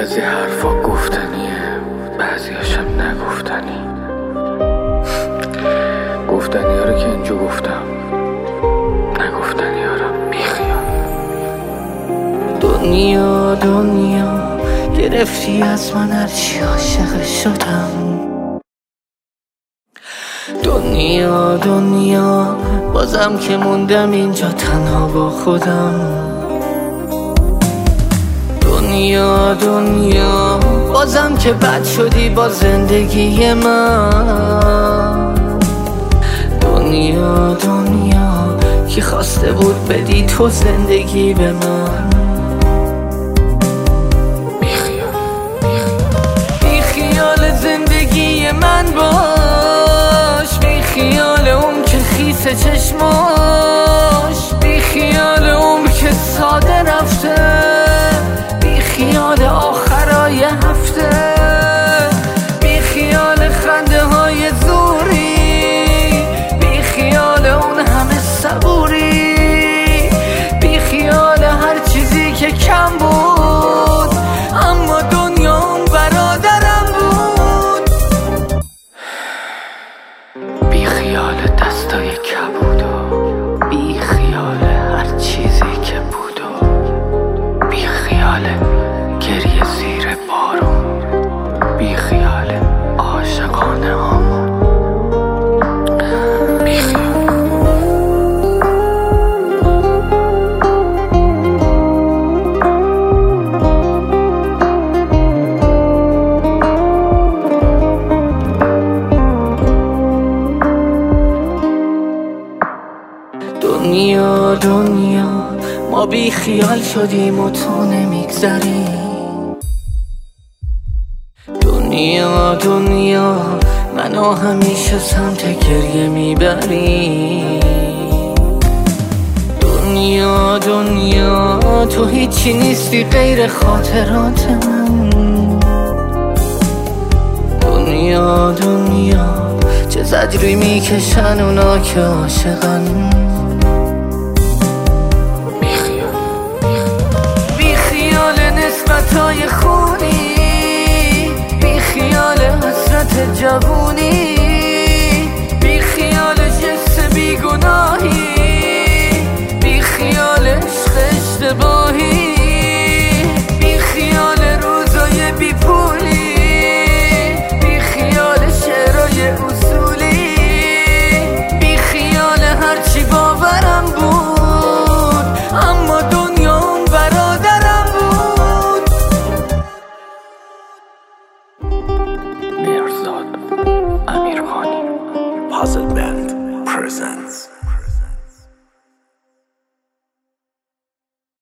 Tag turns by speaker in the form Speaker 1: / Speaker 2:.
Speaker 1: بعضی حرفا گفتنیه، بعضیاشم نگفتنی. گفتنی ها رو که اینجا گفتم، نگفتنی ها رو بیخیال.
Speaker 2: دنیا گرفتی از من هرچی عاشق شدم. دنیا بازم که موندم اینجا تنها با خودم. دنیا بازم که بد شدی با زندگی من. دنیا کی خواسته بود بدی تو زندگی به من. بی خیال زندگی من باش، بی خیال اون که خیس چشماش، بی خیال اون که ساده رفته، بی خیال آخرای هفته، بی خیال خنده های زوری، بی خیال اون همه صبوری، بی خیال هر چیزی که کم بود اما دنیا اون برادرم بود.
Speaker 1: بی خیال دستای کبود و بی خیال هر چیزی که بود و بی خیال گریه زیر بارون، بی خیال عاشقانه هامون، بی خیال.
Speaker 2: دنیا ما بی خیال شدیم و تو نمیگذری. دنیا منو همیشه سمت گریه میبری. دنیا تو هیچی نیستی غیر خاطرات من. دنیا چه زجری میکشن اونا که عاشقن. نسبتای خونی، بی خیال حسرت جوونی، بی خیال جس بی گناهی، بی خیال عشق اشتباهی، بی خیال روزای بی پولی، بی خیال شعرهای اصولی، بی خیال هرچی باورم بود اما دنیا اون برادرم بود.
Speaker 1: مرزاد امیرخانی، پازل بند.